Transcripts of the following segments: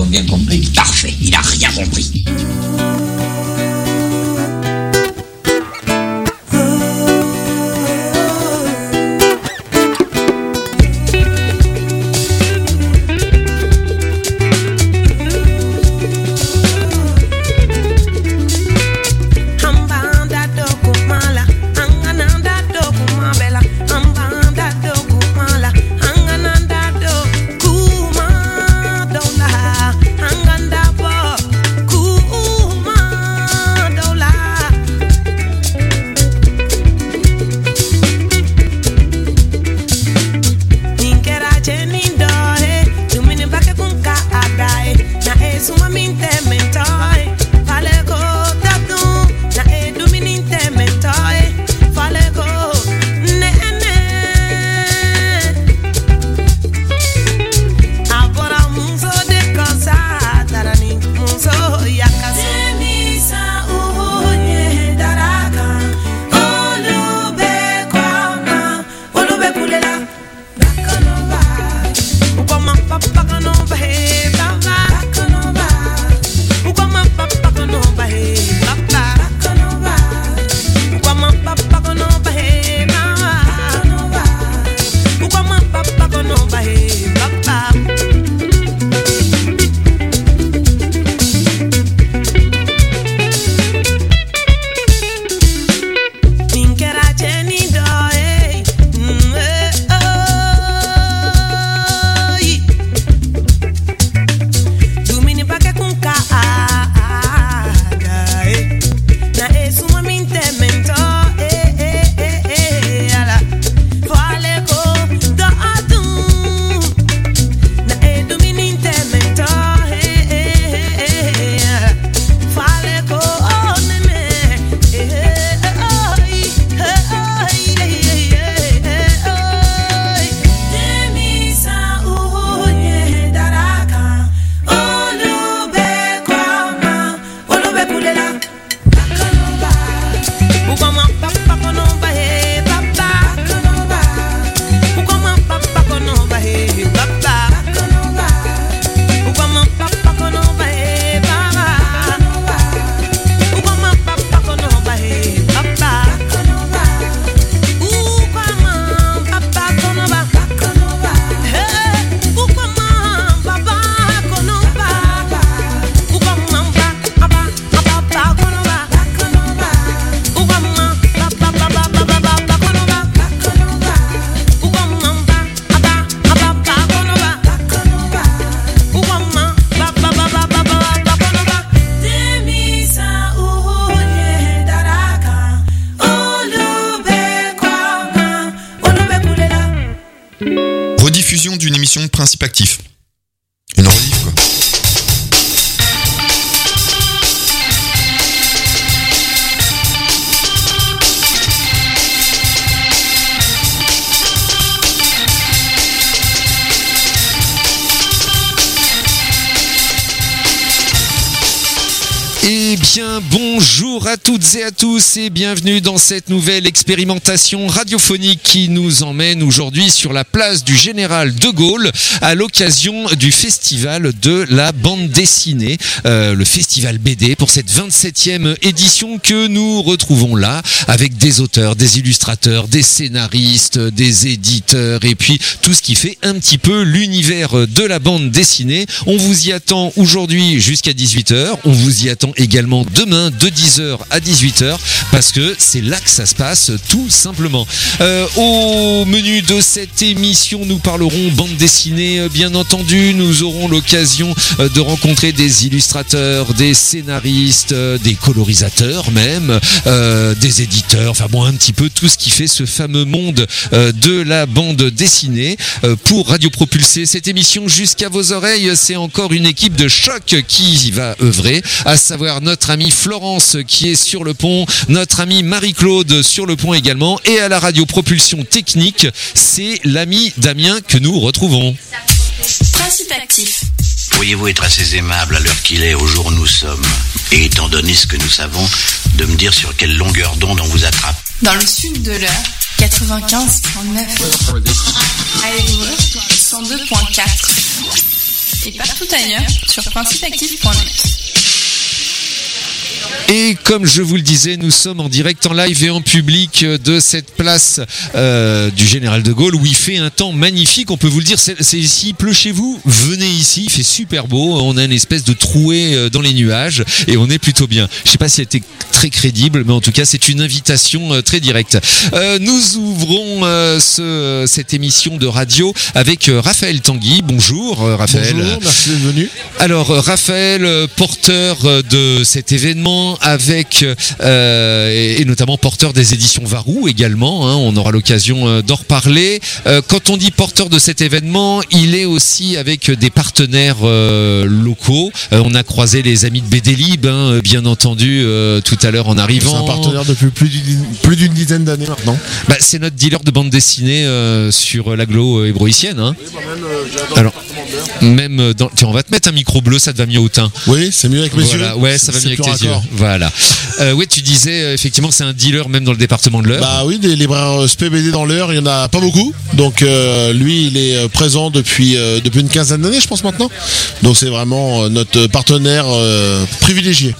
bien compris. Parfait, il a rien compris. Rediffusion d'une émission de Principe Actif. Une rediff, quoi. Eh bien, bonjour à toutes et à tous et bienvenue dans cette nouvelle expérimentation radiophonique qui nous emmène aujourd'hui sur la place du Général de Gaulle à l'occasion du festival de la bande dessinée, le festival BD pour cette 27e édition que nous retrouvons là avec des auteurs, des illustrateurs, des scénaristes, des éditeurs et puis tout ce qui fait un petit peu l'univers de la bande dessinée. On vous y attend aujourd'hui jusqu'à 18h, on vous y attend également demain de 10h à 18h parce que c'est là que ça se passe tout simplement. Au menu de cette émission, nous parlerons bande dessinée bien entendu, nous aurons l'occasion de rencontrer des illustrateurs, des scénaristes, des colorisateurs même, des éditeurs, enfin bon un petit peu tout ce qui fait ce fameux monde de la bande dessinée. Pour Radio Propulsé, cette émission jusqu'à vos oreilles, c'est encore une équipe de choc qui va œuvrer, à savoir notre amie Florence qui est sur le pont, notre amie Marie-Claude sur le pont également, et à la radio propulsion technique, c'est l'ami Damien que nous retrouvons. Principe Actif. Pourriez-vous être assez aimable à l'heure qu'il est, au jour où nous sommes, et étant donné ce que nous savons, de me dire sur quelle longueur d'onde on vous attrape? Dans le sud de l'heure, 95.9. À Évreux, 102.4. et partout ailleurs sur principeactif.net. Et comme je vous le disais, nous sommes en direct, en live et en public de cette place du Général de Gaulle où il fait un temps magnifique. On peut vous le dire, c'est ici, il pleut chez vous, venez ici, il fait super beau. On a une espèce de trouée dans les nuages et on est plutôt bien. Je sais pas si elle était très crédible, mais en tout cas, c'est une invitation très directe. Nous ouvrons cette émission de radio avec Raphaël Tanguy. Bonjour Raphaël. Bonjour, merci d'être venu. Alors Raphaël, porteur de cet événement avec et notamment porteur des éditions Varou également, hein, on aura l'occasion d'en reparler. Quand on dit porteur de cet événement, il est aussi avec des partenaires locaux. On a croisé les amis de BD Lib, hein, bien entendu, tout à l'heure en arrivant. C'est un partenaire depuis plus d'une dizaine d'années maintenant. Bah, c'est notre dealer de bande dessinée sur l'agglo hébroïcienne. Hein. Alors, même dans... Tiens, on va te mettre un micro bleu, ça te va mieux au teint. Oui, c'est mieux avec mes Voilà, yeux. ouais, ça va mieux avec tes yeux. Voilà. Ouais, tu disais effectivement c'est un dealer même dans le département de l'Eure. Bah oui, des libraires SPBD dans l'Eure, il y en a pas beaucoup. Donc lui, il est présent depuis une quinzaine d'années, je pense maintenant. Donc c'est vraiment notre partenaire privilégié.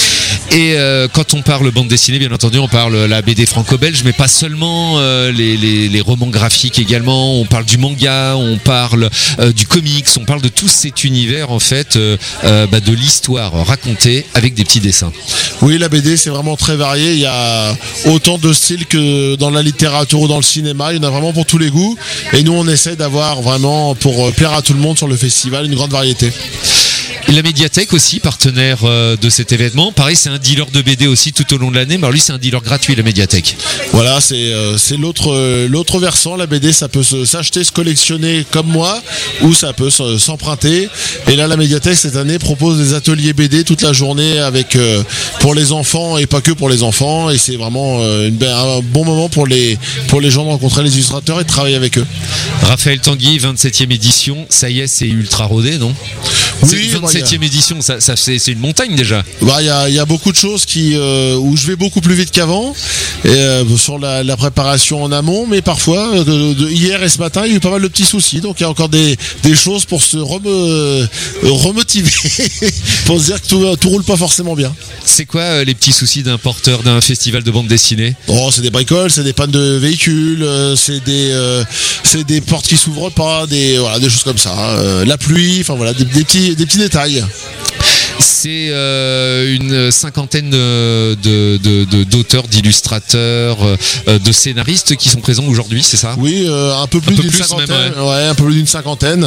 Et quand on parle bande dessinée, bien entendu, on parle la BD franco-belge, mais pas seulement, les romans graphiques également. On parle du manga, on parle du comics, on parle de tout cet univers en fait, de l'histoire racontée avec des petits dessins. Oui, la BD c'est vraiment très varié. Il y a autant de styles que dans la littérature ou dans le cinéma. Il y en a vraiment pour tous les goûts. Et nous, on essaie d'avoir vraiment pour plaire à tout le monde sur le festival une grande variété. La médiathèque aussi, partenaire de cet événement. Pareil, c'est un dealer de BD aussi tout au long de l'année. Mais lui, c'est un dealer gratuit, la médiathèque. Voilà, c'est l'autre versant. La BD, ça peut s'acheter, se collectionner comme moi, ou ça peut s'emprunter. Et là, la médiathèque cette année propose des ateliers BD toute la journée avec pour les enfants et pas que pour les enfants. Et c'est vraiment un bon moment pour les gens de rencontrer les illustrateurs et de travailler avec eux. Raphaël Tanguy, 27e édition. Ça y est, c'est ultra rodé, non? Oui, 27e édition, ça c'est une montagne déjà. Bah il y a beaucoup de choses où je vais beaucoup plus vite qu'avant sur la préparation en amont, mais parfois hier et ce matin il y a eu pas mal de petits soucis, donc il y a encore des choses pour se remotiver pour se dire que tout roule pas forcément bien. C'est quoi les petits soucis d'un porteur d'un festival de bande dessinée? Oh, c'est des bricoles, c'est des pannes de véhicules, c'est des portes qui s'ouvrent pas, des choses comme ça, la pluie, enfin voilà, des petits détails. C'est une cinquantaine d'auteurs, d'illustrateurs, de scénaristes qui sont présents aujourd'hui, c'est ça? Oui, un peu plus d'une cinquantaine. Même, ouais, un peu plus d'une cinquantaine.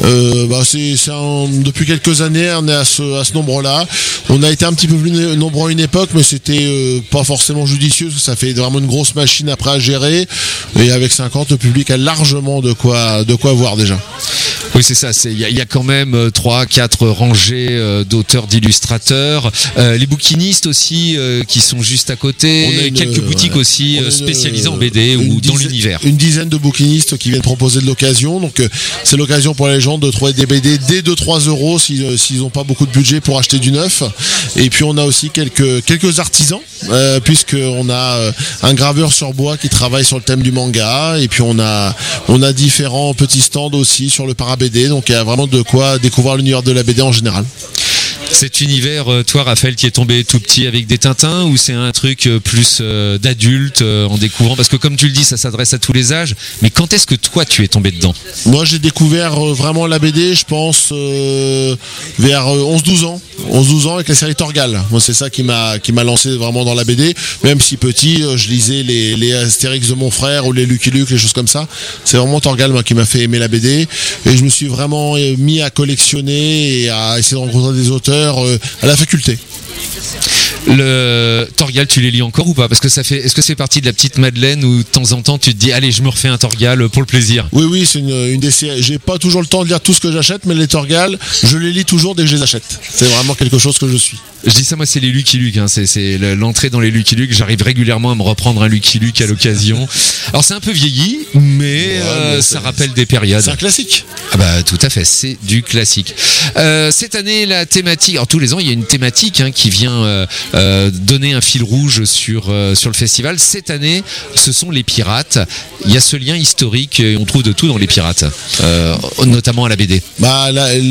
Depuis quelques années, on est à ce nombre-là. On a été un petit peu plus nombreux à une époque, mais c'était pas forcément judicieux, parce que ça fait vraiment une grosse machine après à gérer. Et avec 50, le public a largement de quoi voir déjà. Oui, c'est ça. Il y a quand même 3-4 rangées d'auteurs, d'illustrateurs. Les bouquinistes aussi qui sont juste à côté. Quelques boutiques aussi spécialisées en BD ou dans l'univers. Une dizaine de bouquinistes qui viennent proposer de l'occasion. Donc c'est l'occasion pour les gens de trouver des BD dès 2-3 euros s'ils n'ont pas beaucoup de budget pour acheter du neuf. Et puis on a aussi quelques artisans puisqu'on a un graveur sur bois qui travaille sur le thème du manga. Et puis on a différents petits stands aussi sur le para BD, donc il y a vraiment de quoi découvrir l'univers de la BD en général. Cet univers, toi Raphaël, qui est tombé tout petit avec des Tintins, ou c'est un truc plus d'adulte en découvrant, parce que comme tu le dis, ça s'adresse à tous les âges, mais quand est-ce que toi tu es tombé dedans? Moi j'ai découvert vraiment la BD, je pense vers 11-12 ans. 11-12 ans avec la série Torgal. Moi c'est ça qui m'a lancé vraiment dans la BD, même si petit je lisais les Astérix de mon frère ou les Lucky Luke, les choses comme ça. C'est vraiment Torgal moi, qui m'a fait aimer la BD, et je me suis vraiment mis à collectionner et à essayer de rencontrer des auteurs à la faculté. Le Torgal, tu les lis encore ou pas? Parce que est-ce que c'est partie de la petite Madeleine où de temps en temps tu te dis allez, je me refais un Torgal pour le plaisir? Oui, c'est une des séries. J'ai pas toujours le temps de lire tout ce que j'achète, mais les Torgal, je les lis toujours dès que je les achète. C'est vraiment quelque chose que je suis. Je dis ça, moi c'est les Lucky Luke, hein. C'est l'entrée dans les Lucky Luke. J'arrive régulièrement à me reprendre un Lucky Luke à l'occasion. Alors c'est un peu vieilli, mais ça rappelle des périodes. C'est un classique. Ah bah tout à fait, c'est du classique. Cette année la thématique, alors tous les ans il y a une thématique qui vient donner un fil rouge sur le festival. Cette année, ce sont les pirates. Il y a ce lien historique et on trouve de tout dans les pirates, notamment à la BD. Bah,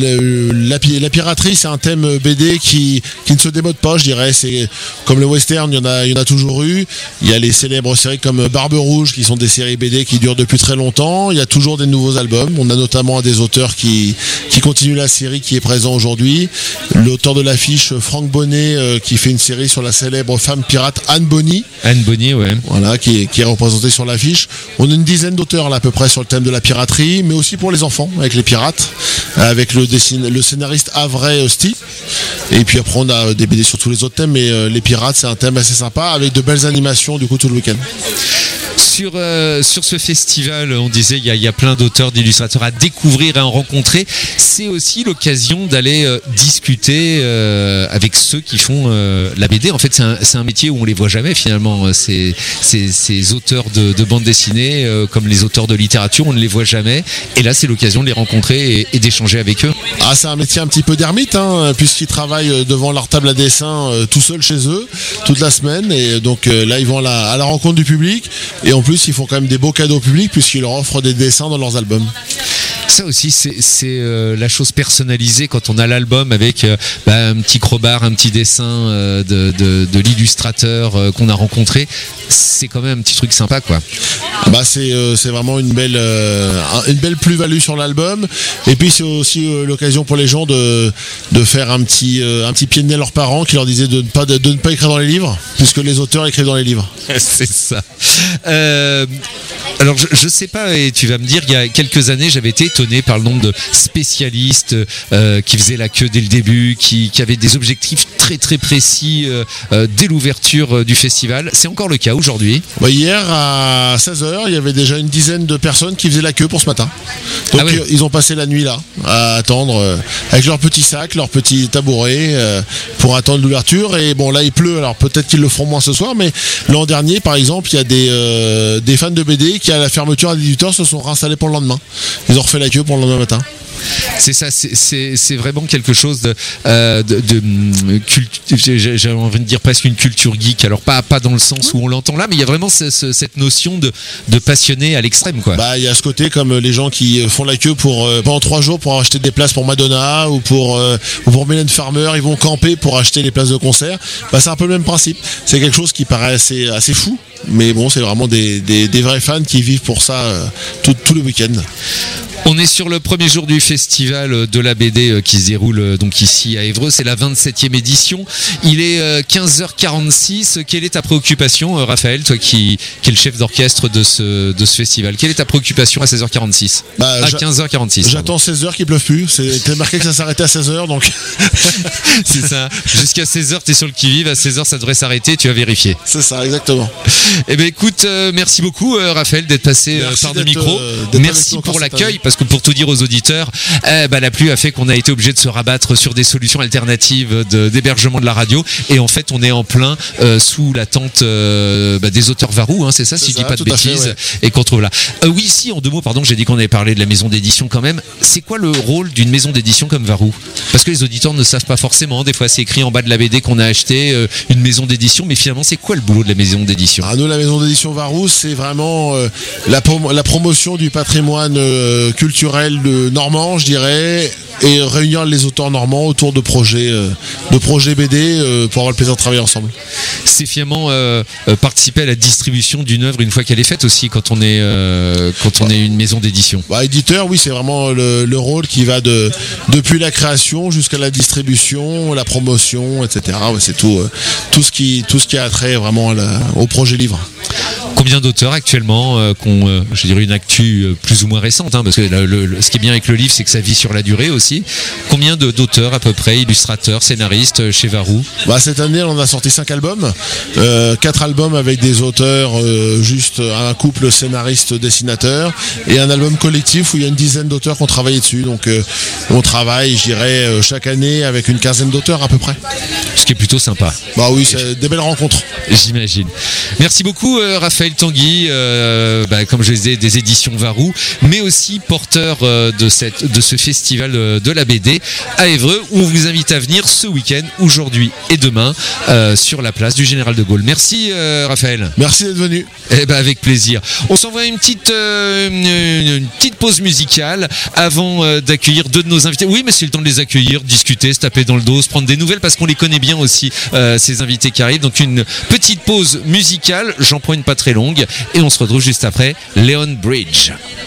la piraterie, c'est un thème BD qui ne se démode pas, je dirais. C'est comme le western, il y en a toujours eu. Il y a les célèbres séries comme Barbe Rouge, qui sont des séries BD qui durent depuis très longtemps. Il y a toujours des nouveaux albums. On a notamment un des auteurs qui continue la série, qui est présent aujourd'hui. L'auteur de l'affiche, Franck Bonnet, qui fait une série sur la célèbre femme pirate Anne Bonny. Anne Bonny, ouais. Voilà, qui est représentée sur l'affiche. On a une dizaine d'auteurs là à peu près sur le thème de la piraterie, mais aussi pour les enfants avec les pirates, avec le scénariste Avray Osti. Et puis après on a des BD sur tous les autres thèmes, mais les pirates c'est un thème assez sympa avec de belles animations du coup tout le week-end. Sur ce festival, on disait il y a plein d'auteurs, d'illustrateurs à découvrir et à rencontrer. C'est aussi l'occasion d'aller discuter avec ceux qui font la BD. En fait, c'est un métier où on les voit jamais finalement. Ces auteurs de bande dessinée, comme les auteurs de littérature, on ne les voit jamais. Et là, c'est l'occasion de les rencontrer et d'échanger avec eux. Ah, c'est un métier un petit peu d'ermite, puisqu'ils travaillent devant leur table à dessin tout seuls chez eux toute la semaine. Et donc là, ils vont à la rencontre du public. Et en plus, ils font quand même des beaux cadeaux au public puisqu'ils leur offrent des dessins dans leurs albums. Ça aussi, c'est la chose personnalisée quand on a l'album avec un petit crowbar, un petit dessin de l'illustrateur qu'on a rencontré. C'est quand même un petit truc sympa, quoi. Bah c'est vraiment une belle plus-value sur l'album. Et puis c'est aussi l'occasion pour les gens de faire un petit pied de nez à leurs parents qui leur disaient de ne pas écrire dans les livres, puisque les auteurs écrivent dans les livres. C'est ça. Alors je sais pas, et tu vas me dire, il y a quelques années, j'avais été étonné par le nombre de spécialistes qui faisaient la queue dès le début, qui avaient des objectifs très très précis dès l'ouverture du festival. C'est encore le cas aujourd'hui. Bah, hier à 16h, il y avait déjà une dizaine de personnes qui faisaient la queue pour ce matin. Donc ils ont passé la nuit là à attendre avec leurs petits sacs, leurs petits tabourets pour attendre l'ouverture. Et bon, là il pleut, alors peut-être qu'ils le feront moins ce soir, mais l'an dernier par exemple, il y a des fans de BD qui à la fermeture à 18h se sont réinstallés pour le lendemain. Ils ont refait la queue pour le lendemain matin. C'est ça, c'est vraiment quelque chose j'ai envie de dire presque une culture geek. Alors pas dans le sens où on l'entend là, mais il y a vraiment cette notion de passionné à l'extrême, quoi. Bah il y a ce côté comme les gens qui font la queue pour pendant 3 jours pour acheter des places pour Madonna ou pour Mylène Farmer, ils vont camper pour acheter les places de concert. Bah c'est un peu le même principe. C'est quelque chose qui paraît assez fou, mais bon c'est vraiment des vrais fans qui vivent pour ça tout le week-end. On est sur le premier jour du festival de la BD qui se déroule donc ici à Évreux. C'est la 27e édition. Il est 15h46. Quelle est ta préoccupation, Raphaël, toi qui est le chef d'orchestre de ce festival? Quelle est ta préoccupation à 16h46? À 15h46. J'attends 16h qu'il pleuve plus. C'était marqué que ça s'arrêtait à 16h, donc. C'est ça. Jusqu'à 16h, t'es sur le qui-vive. À 16h, ça devrait s'arrêter. Tu vas vérifier. C'est ça, exactement. Eh ben, écoute, merci beaucoup, Raphaël, d'être passé par le micro. Merci pour l'accueil. Parce que pour tout dire aux auditeurs, la pluie a fait qu'on a été obligé de se rabattre sur des solutions alternatives d'hébergement de la radio. Et en fait, on est en plein sous la tente des auteurs Varou, c'est ça, si je dis pas de bêtises, fait, ouais. Et qu'on trouve là. Oui, si, en 2 mots, pardon, j'ai dit qu'on avait parlé de la maison d'édition quand même. C'est quoi le rôle d'une maison d'édition comme Varou? Parce que les auditeurs ne savent pas forcément. Des fois, c'est écrit en bas de la BD qu'on a acheté une maison d'édition, mais finalement, c'est quoi le boulot de la maison d'édition? Nous, la maison d'édition Varou, c'est vraiment la promotion du patrimoine culturel normand, je dirais, et réunir les auteurs normands autour de projets BD pour avoir le plaisir de travailler ensemble. C'est finalement participer à la distribution d'une œuvre une fois qu'elle est faite aussi quand on est une maison d'édition. Éditeur, oui, c'est vraiment le rôle qui va depuis la création jusqu'à la distribution, la promotion, etc. Ouais, c'est tout ce qui a trait vraiment au projet livre. Combien d'auteurs actuellement je dirais une actu plus ou moins récente, parce que ce qui est bien avec le livre, c'est que ça vit sur la durée aussi. Combien d'auteurs à peu près, illustrateurs, scénaristes chez Varou? Cette année, on a sorti 5 albums, 4 albums avec des auteurs, juste un couple scénariste-dessinateur, et un album collectif où il y a une dizaine d'auteurs qui ont travaillé dessus. Donc on travaille, je dirais, chaque année avec une quinzaine d'auteurs à peu près. Ce qui est plutôt sympa. Oui, c'est des belles rencontres. J'imagine. Merci beaucoup, Raphaël. Raphaël Tanguy, comme je le disais, des éditions Varou, mais aussi porteur de ce festival de la BD à Évreux, où on vous invite à venir ce week-end, aujourd'hui et demain, sur la place du Général de Gaulle. Merci Raphaël. Merci d'être venu. Avec plaisir. On s'envoie une petite pause musicale avant d'accueillir deux de nos invités. Oui, mais c'est le temps de les accueillir, discuter, se taper dans le dos, se prendre des nouvelles, parce qu'on les connaît bien aussi, ces invités qui arrivent. Donc une petite pause musicale, j'en prends une pas très longue, et on se retrouve juste après. Leon Bridge.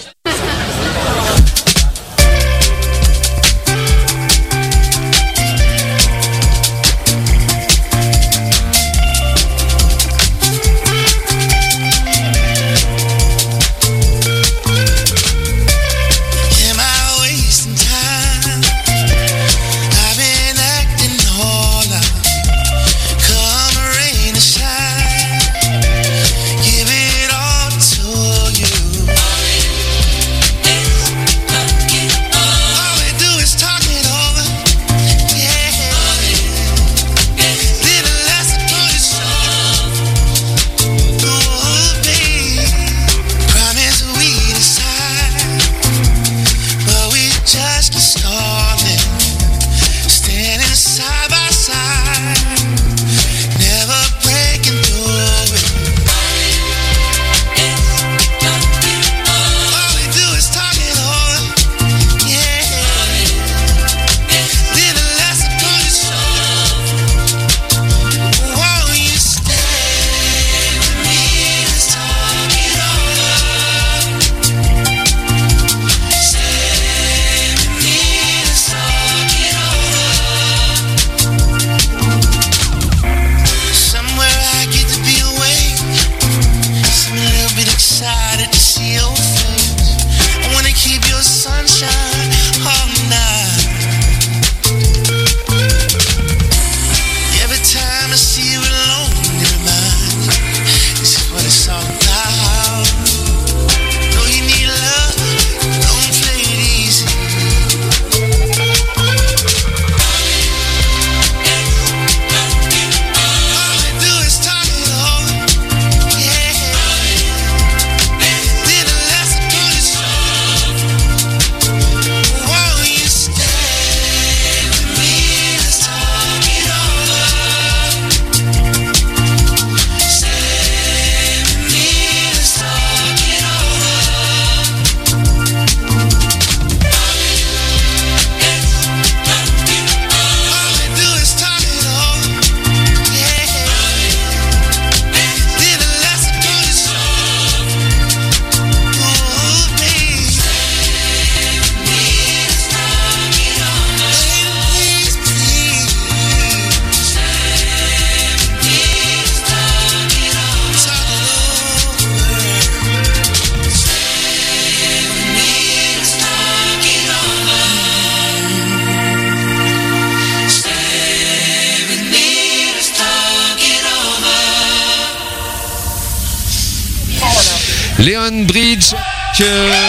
Leon Bridge, oui,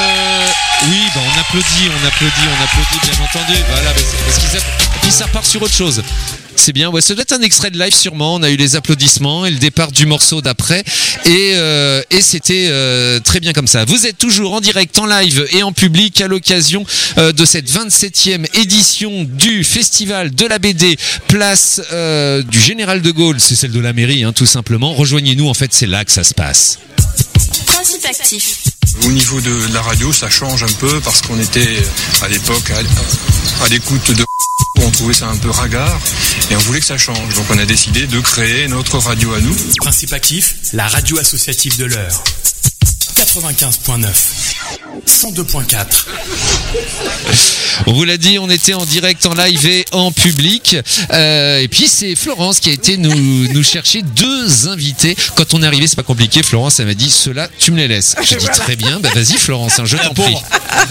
on applaudit, bien entendu. Voilà, parce qu'il ça part sur autre chose. C'est bien, ouais, ça doit être un extrait de live sûrement. On a eu les applaudissements et le départ du morceau d'après, et c'était très bien comme ça. Vous êtes toujours en direct, en live et en public à l'occasion de cette 27e édition du Festival de la BD, place du Général de Gaulle. C'est celle de la mairie, hein, tout simplement. Rejoignez-nous, en fait, c'est là que ça se passe. Principe actif. Au niveau de la radio, ça change un peu parce qu'on était à l'époque à l'écoute de... On trouvait ça un peu ringard et on voulait que ça change. Donc on a décidé de créer notre radio à nous. Principe actif, la radio associative de l'heure. 95.9, 102.4. On vous l'a dit, on était en direct, en live et en public. Et puis c'est Florence qui a été nous chercher deux invités. Quand on est arrivé, c'est pas compliqué. Florence, elle m'a dit, ceux-là, tu me les laisses. J'ai dit très bien. Vas-y Florence, je t'en prie.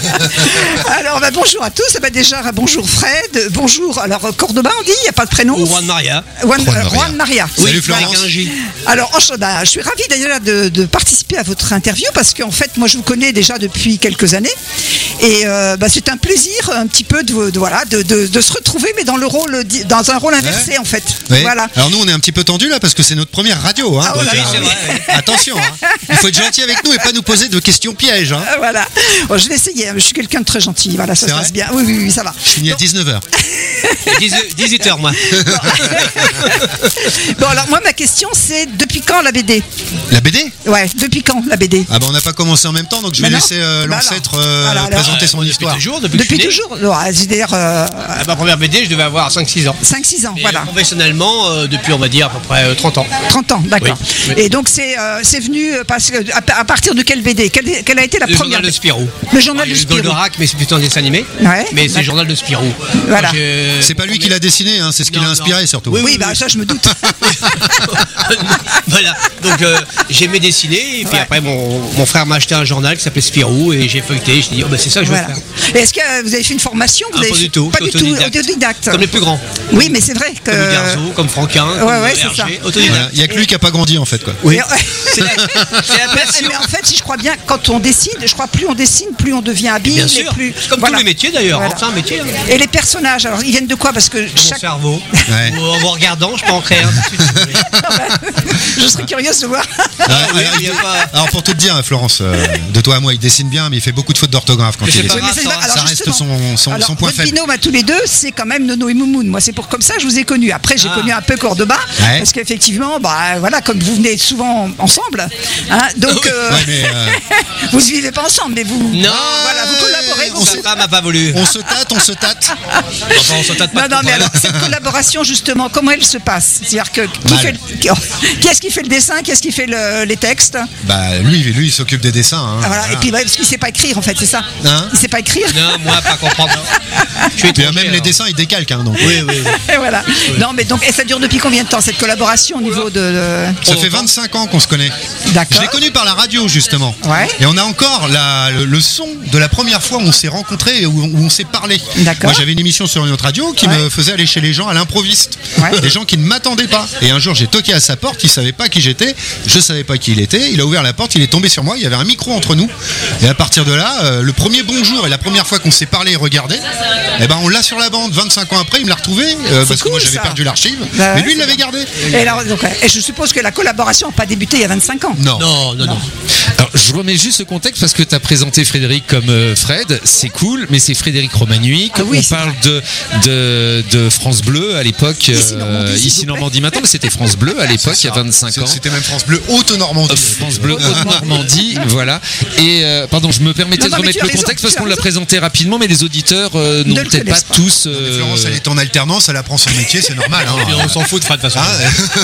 Alors bonjour à tous. Déjà bonjour Fred. Bonjour. Alors Cordoba, on dit, il n'y a pas de prénom. Juan Maria. Juan Maria. Salut Florence. Alors je suis ravie d'ailleurs de participer à votre interview parce qu'en fait, moi, je vous connais déjà depuis quelques années. Et c'est un plaisir un petit peu de se retrouver, mais dans un rôle inversé en fait. Oui. Voilà. Alors nous on est un petit peu tendus là parce que c'est notre première radio. Hein, Ah, voilà, donc, c'est vrai. Attention, hein. Il faut être gentil avec nous et pas nous poser de questions pièges. Hein. Voilà. Bon, je vais essayer. Je suis quelqu'un de très gentil. Voilà, ça C'est se passe vrai bien. Oui, ça va. Je finis à 19h. 18h moi. Bon, alors moi, ma question, c'est depuis quand la BD? La BD? Ouais, depuis quand la BD? Ah bah on n'a pas commencé en même temps, donc je vais Mais non. laisser l'ancêtre Voilà, alors. présenter son histoire. Depuis toujours. C'est-à-dire Ma première BD, je devais avoir 5-6 ans. 5-6 ans, Et voilà. Professionnellement, depuis on va dire à peu près 30 ans. 30 ans, d'accord. Oui. Et donc c'est venu parce que à partir de quelle BD? Quelle a été la Le première? journal de Spirou. Le journal de Le Spirou. Goldorak, mais c'est plutôt un dessin animé. Ouais, mais c'est d'accord. le journal de Spirou. Voilà. C'est pas lui qui l'a dessiné, hein, c'est ce qui l'a inspiré surtout. Oui, bah ça je me doute. Voilà. Donc j'aimais dessiner et puis après mon frère m'a acheté un journal qui s'appelait Spirou et j'ai feuilleté. Je dis c'est ça que je veux Voilà. faire. Et est-ce que vous avez fait une formation? Vous avez Pas fait- du tout. Pas du tout. Autodidacte. Autodidacte. Comme les plus grands. Oui, mais c'est vrai que. Comme Garzo, comme Franquin, comme Ouais, c'est Hergé, ça. autodidacte. Voilà. Il y a que lui qui a pas grandi en fait quoi. Oui. Mais, C'est la passion. mais en fait, si je crois bien, quand on dessine, je crois plus on dessine, plus on devient habile. Bien et sûr. plus. Comme Voilà. tous les métiers d'ailleurs. Voilà. C'est un métier. Hein. Et les personnages, alors ils viennent de quoi? Parce que Mon chaque. cerveau. Ouais. Ou en vous regardant, je peux en créer un tout de suite. si vous voulez. Je serais curieuse de voir. oui, il y a pas- Alors pour tout te dire, Florence, de toi à moi, il dessine bien, mais il fait beaucoup de fautes d'orthographe quand Mais il c'est pas dessine. grave. Mais c'est- ça Ça alors, reste justement, son alors, point votre faible. binôme à tous les deux, c'est quand même Nono et Moumoun. Moi, c'est comme ça que je vous ai connus. Après, j'ai connu un peu Cordoba, Ouais. parce qu'effectivement, voilà, comme vous venez souvent ensemble, hein, donc Ouais, mais vous ne vivez pas ensemble, mais vous, Non. voilà, vous collaborez. on vous- se- Sa femme n'a pas voulu. on se tâte. Enfin, on se tâte pas. Non, mais alors, cette collaboration, justement, comment elle se passe? C'est-à-dire que Mal. qui est-ce qui fait le dessin, qui est-ce qui fait les textes? Bah lui il s'occupe des dessins. Hein, Voilà. voilà. Et puis, parce qu'il ne sait pas écrire, en fait, c'est ça. Hein Il ne sait pas écrire. Non, moi, pas comprendre. Je suis Puis, étranger, même les alors. dessins il décalque hein, donc. Oui. Et voilà. Non, mais donc, et ça dure depuis combien de temps, cette collaboration au niveau de. Ça fait 25 ans qu'on se connaît. D'accord. Je l'ai connu par la radio justement. Ouais. Et on a encore le son de la première fois où on s'est rencontrés et où on s'est parlé. D'accord. Moi j'avais une émission sur une autre radio qui me faisait aller chez les gens à l'improviste. Ouais. Des gens qui ne m'attendaient pas. Et un jour j'ai toqué à sa porte, il savait pas qui j'étais, je savais pas qui il était. Il a ouvert la porte, il est tombé sur moi, il y avait un micro entre nous. Et à partir de là, le premier bonjour et la première fois qu'on s'est parlé et regardé, eh ben on l'a sur la bande. 25 ans après, il me l'a retrouvé parce que moi cool, j'avais ça. perdu l'archive. Bah mais ouais, lui il c'est l'avait vrai. gardé. Et, alors, donc, et je suppose que la collaboration n'a pas débuté il y a 25 ans. Non. Non. Alors, je remets juste le contexte parce que tu as présenté Frédéric comme Fred, c'est cool, mais c'est Frédéric Romagnuic. Ah oui, on c'est parle de France Bleu à l'époque, Ici Normandie, s'il vous ici plaît. Normandie maintenant, mais c'était France Bleu à l'époque, il y a 25 ans. C'était même France Bleu Haute-Normandie. France Bleu Haute-Normandie, voilà. Et pardon, je me permettais Non, de mais remettre tu as le raison, contexte parce tu as qu'on l'a raison. présenté rapidement, mais les auditeurs n'ont le peut-être pas connaissent pas. tous. Florence, elle est en alternance, elle apprend son métier, c'est normal. Hein. Et on s'en fout de Fred de toute façon.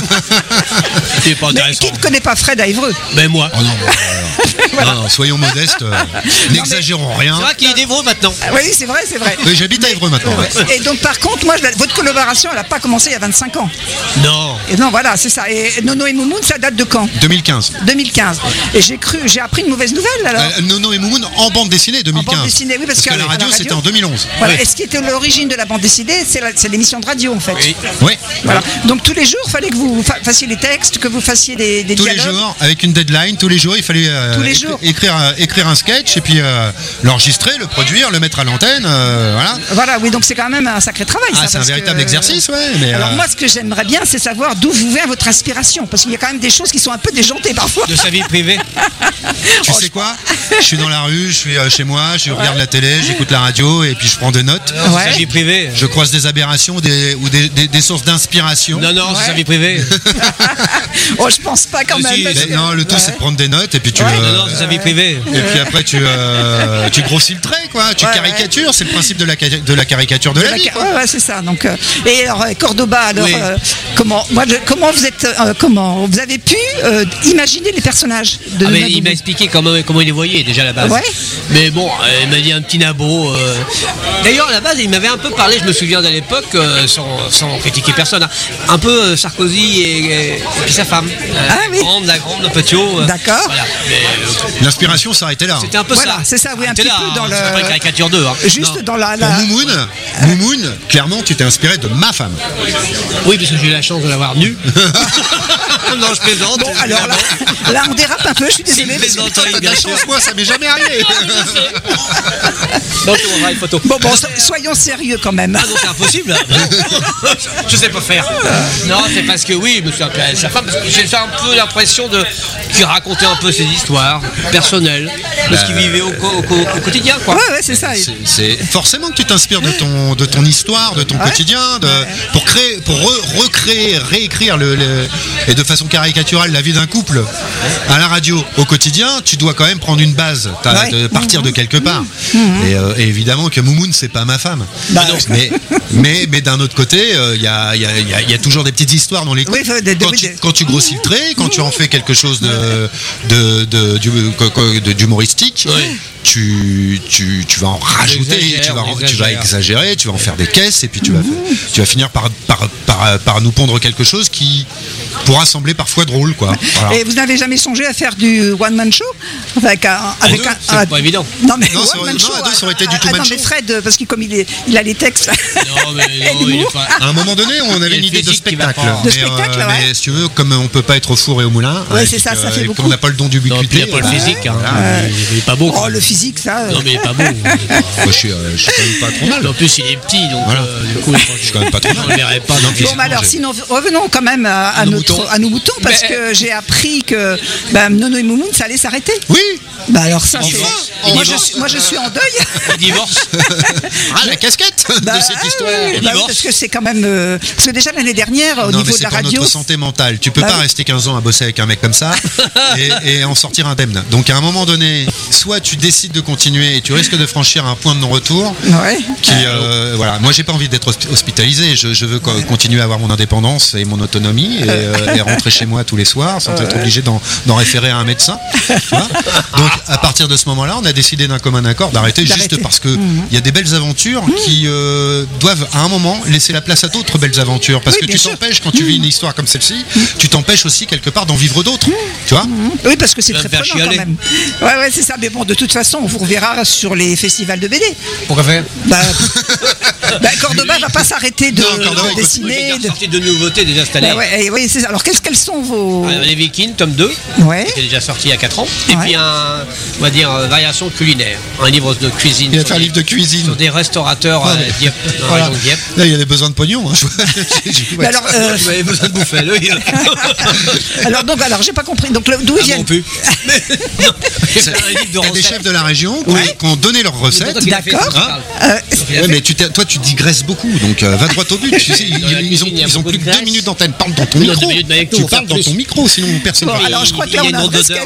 C'est pas Mais intéressant. qui ne connaît pas Fred à Évreux? Ben moi. Oh non, non, soyons modestes, n'exagérons rien. C'est vrai qu'il est d'Évreux maintenant. Oui, c'est vrai. Oui, j'habite à Évreux maintenant. ouais. Et donc, par contre, moi, votre collaboration, elle n'a pas commencé il y a 25 ans. Non. Et non, voilà, c'est ça. Et Nono et Moumoun, ça date de quand? 2015. 2015. Et j'ai appris une mauvaise nouvelle alors. Nono et Moumoun en bande dessinée 2015. En bande dessinée, oui, parce que qu'à la la radio radio, c'était en 2011. Voilà. Et ce qui était l'origine de la bande dessinée, c'est l'émission de radio en fait. Oui. Oui. Voilà. Donc tous les jours, il fallait que vous fassiez les textes, que vous fassiez des Tous les dialogues. jours, avec une deadline, tous les jours, il fallait Tous les jours. écrire un sketch et puis l'enregistrer, le produire, le mettre à l'antenne. Voilà. Voilà, oui, donc c'est quand même un sacré travail. Ah, ça, c'est un parce véritable que- exercice, ouais. Mais, Alors moi, ce que j'aimerais bien, c'est savoir d'où vous vient votre inspiration, parce qu'il y a quand même des choses qui sont un peu déjantées parfois. De sa vie privée. tu sais quoi? Je suis dans la rue, je suis chez moi, je regarde la télé, j'écoute la radio et puis je prends des notes. Non, c'est sa vie privée. Je croise des aberrations ou des sources d'inspiration. Non, c'est sa vie privée. Oh, je pense pas quand Si, même. si. parce Mais que- non, le tout Ouais. c'est de prendre des notes et puis tu. Non, c'est sa vie privée. Et puis après tu grossis le trait quoi, tu Ouais, caricatures, c'est le principe de la caricature de la vie. quoi. Ouais, c'est ça. Donc, et alors Cordoba, alors Oui. comment vous êtes, comment vous avez pu imaginer les personnages de Ah, mais Naboo? il m'a expliqué comment il les voyait déjà à la base. Ouais. Mais bon, il m'a dit un petit nabo. D'ailleurs, à la base, il m'avait un peu parlé, je me souviens de l'époque, sans critiquer personne, hein, un peu Sarkozy et puis sa femme. Ah oui. La grande Petiot. D'accord. Voilà. Mais, L'inspiration s'arrêtait là. c'était un peu Voilà, ça. c'est ça, oui, un C'était petit là, peu dans hein, le- c'est pas une caricature d'eux. Hein. Juste Non. dans la. Pour Moumoun, clairement tu t'es inspiré de ma femme. Oui, parce que j'ai eu la chance de l'avoir nue. Non, je plaisante. Bon, alors là, on dérape un peu, je suis Si, désolée. plaisante, oui, bien sûr. Moi, ça m'est jamais arrivé. Donc, on aura une photo. Bon, soyons sérieux quand même. Ah non, c'est impossible. Je sais pas faire. Non, c'est parce que oui, je me suis appelé avec sa femme, parce que j'ai un peu l'impression qu'il racontait un peu ses histoires personnelles, de ce qu'il vivait au quotidien, quoi. Ouais, c'est ça. C'est forcément que tu t'inspires de ton histoire, de ton quotidien, pour créer, pour recréer, réécrire et de façon caricaturale la vie d'un couple à la radio au quotidien. Tu dois quand même prendre une base, de partir de quelque part. Et évidemment que Moumoun, c'est pas ma femme. Mais d'un autre côté, il y a toujours des petites histoires dans les couples. Quand tu grossis le trait, quand tu en fais quelque chose d'humoristique, tu vas en rajouter, tu vas exagérer, tu vas en faire des caisses, et puis tu vas finir par nous pondre quelque chose qui pourra sembler parfois drôle, quoi. Voilà. Et vous n'avez jamais songé à faire du one-man show avec un c'est pas évident. Non, mais Non, one-man show. ça aurait été du two-man non, show. mais Fred, parce que comme il a les textes. Non, mais non, il est pas. À un moment donné, on avait une idée de physique qui va spectacle. pas. De spectacle, ouais. Mais si tu veux, comme on peut pas être au four et au moulin, Ouais, c'est ça fait et beaucoup. qu'on n'a pas le don du Non, puis il ubiquité. n'y a pas le physique. Hein. Il est pas beau. Oh, le physique, ça. Non, mais il est pas beau. Moi, je suis quand même pas trop mal. En plus, il est petit, donc Voilà. du coup, Je suis quand même pas trop on mal. le verrait pas. Bon, bah alors, sinon, revenons quand même à nos moutons, parce que j'ai appris que Nono et Moumoun, ça allait s'arrêter. Oui. Bah alors ça, c'est. Enfin, Moi, je suis en deuil. Il divorce. Ah, la casquette de cette histoire. Oui, parce que c'est quand même. Parce que déjà l'année dernière, au Non, mais niveau de c'est la pour radio. notre santé mentale. Tu peux Bah pas oui. rester 15 ans à bosser avec un mec comme ça et en sortir indemne. Donc à un moment donné, soit tu décides de continuer et tu risques de franchir un point de non-retour. Ouais. Voilà, moi j'ai pas envie d'être hospitalisé. Je veux continuer à avoir mon indépendance et mon autonomie et rentrer chez moi tous les soirs sans être obligé d'en référer à un médecin. Voilà. Donc à partir de ce moment-là, on a décidé d'un commun accord d'arrêter juste parce que il y a des belles aventures qui doivent à un moment laisser la place à d'autres belles aventures. Parce que tu t'empêches, quand tu vis une histoire comme celle-ci, tu t'empêches aussi quelque part d'en vivre d'autres. Tu vois? Oui, parce que c'est Ça très va me faire prenant quand chialer. même. Ouais, c'est ça. Mais bon, de toute façon, on vous reverra sur les festivals de BD. Pourquoi faire Cordoba va pas s'arrêter de Il dessiner. est sorti de nouveautés déjà cette année. Oui, c'est ça. Alors, quels sont vos. Les Vikings, tome 2, Ouais. qui est déjà sorti il y a 4 ans. Et Ouais. puis on va dire, variation culinaire. Un livre de cuisine. Il va sur faire un des- livre de cuisine. Sur des restaurateurs à Dieppe. Dans la Voilà. région de Dieppe. Là, il y a des besoins de pognon. Hein. Mais alors, Vous avez besoin de bouffer l'œil. alors, j'ai pas compris. Donc, d'où ils viennent Non plus. Non, c'est un livre de Il y a des recettes. chefs de la région Ouais. qui ont donné leurs recettes. Il a fait D'accord. ça, Hein il a Ouais, fait- mais toi tu digresses beaucoup, donc va droit au but. Tu sais, Dans la ils ont cuisine, il y a plus beaucoup que de 2 graisse. minutes d'antenne. Parle dans ton Non, 2 micro. minutes, mais avec nous, Tu on va parles faire dans plus. ton micro, sinon personne ne Bon, va. alors, je crois que Il y là, a on une a un vrai odeur.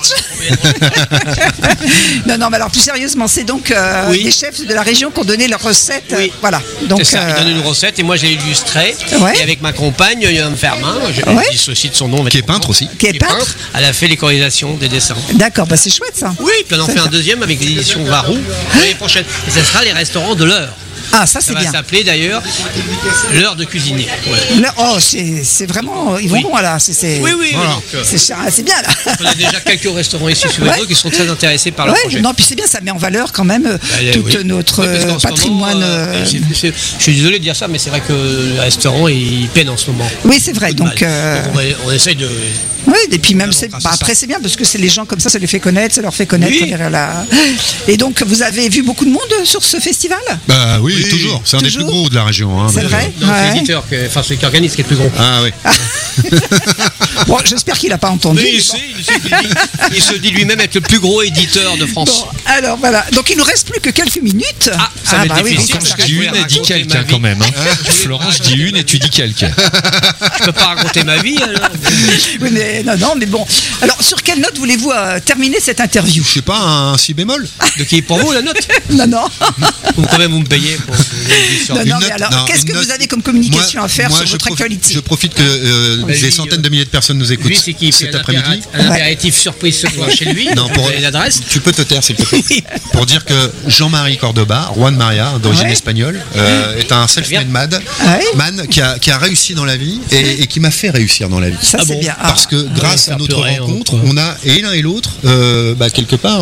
sketch. Non, mais alors, plus sérieusement, c'est donc Oui. des chefs de la région qui ont donné leurs recettes. Oui. Voilà. Donc, C'est ça, il donne une recette et moi j'ai illustré. Ouais. Et avec ma compagne, Yann Fermin, je Ouais. dissocie de son nom. Qui est peintre aussi. Qui est peintre. Elle a fait l'écorisation des dessins. D'accord, bah c'est chouette ça. Oui, puis on en fait un deuxième avec l'édition Varou l'année prochaine. Et ce sera les restaurants de l'heure. Ah, ça Ça c'est va bien. s'appeler d'ailleurs l'heure de cuisiner. Ouais. Oh, c'est vraiment. Ils vont Oui. loin là. C'est Oui, oui, Voilà. donc, c'est bien là. on a déjà quelques restaurants ici sur Ouais. Hébreu qui sont très intéressés par le Ouais, projet. non, puis c'est bien, ça met en valeur quand même tout Oui. notre Oui, parce qu'en ce patrimoine. moment, je suis désolé de dire ça, mais c'est vrai que le restaurant il peine en ce moment. Oui, c'est vrai. Donc, on essaye de. oui, et puis même, grâce à après ça. c'est bien parce que c'est les gens comme ça les fait connaître, ça leur fait connaître. Oui. derrière Et donc, vous avez vu beaucoup de monde sur ce festival? Bah oui, toujours. C'est un des plus Toujours. gros de la région. Hein, C'est mais- vrai. Non, c'est Ouais. l'éditeur, enfin celui qui organise qui est le plus gros. Ah oui. Bon, j'espère qu'il n'a pas entendu. Mais mais bon. il se dit lui-même être le plus gros éditeur de France. Bon, alors voilà. Donc, il nous reste plus que quelques minutes. Ah, ça va être difficile, donc, parce ça que Je dis je une, voulais elle dit raconter quelques ma vie. quand même. Hein. Florent, je dis une et tu dis quelques. Je peux pas raconter ma vie alors. Oui, mais non, mais bon. Alors, sur quelle note voulez-vous terminer cette interview? Je sais pas, un si bémol. De qui pour vous la note? Non, non. Ou quand même vous me payez pour Non, Une non, mais note- alors, non, qu'est-ce une que vous note- avez comme communication à faire moi, sur je votre profite- actualité? Je profite que Vas-y, des centaines de milliers de personnes nous écoutent Lui c'est qui cet après-midi. un impératif surprise ce soir chez lui. Non, pour l'adresse. Tu peux te taire, s'il te plaît. Pour dire que Jean-Marie Cordoba, Juan Maria, d'origine Ouais. espagnole, est un self-made man, Ah oui. qui a réussi dans la vie et qui m'a fait réussir dans la vie. Ça, c'est bien. Ah. Parce que grâce à faire notre pleurer, rencontre, entre- on a, et l'un et l'autre, quelque part,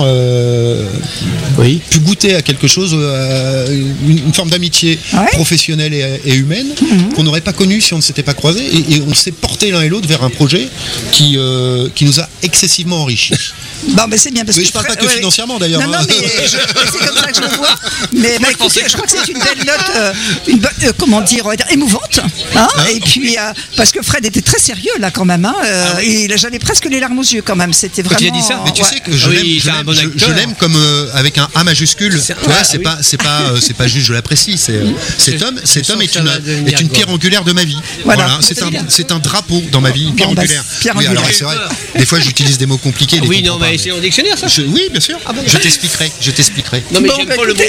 Oui. pu goûter à quelque chose, une forme d'amitié Ouais. professionnelle et humaine qu'on n'aurait pas connue si on ne s'était pas croisés. Et on s'est porté porté l'un et l'autre vers un projet qui nous a excessivement enrichis. Bon, mais c'est bien parce Mais que je parle pas que financièrement d'ailleurs. Non, mais c'est comme ça que je le vois. Mais bah, écoutez, je crois que c'est une belle note, comment dire, on va dire émouvante. Hein, et puis parce que Fred était très sérieux là quand même. Hein, et j'avais presque les larmes aux yeux quand même. C'était vraiment. il a dit ça. Mais tu sais que je l'aime comme avec un A majuscule. Tu vois, c'est pas juste je l'apprécie. Cet homme est une pierre angulaire de ma vie. Voilà. C'est un drapeau dans ma vie, une pierre angulaire. Oui, alors c'est vrai. Des fois, j'utilise des mots compliqués. Oui, non, mais c'est en dictionnaire ça. Oui, bien sûr. Je t'expliquerai. Non, mais j'aime pas le mot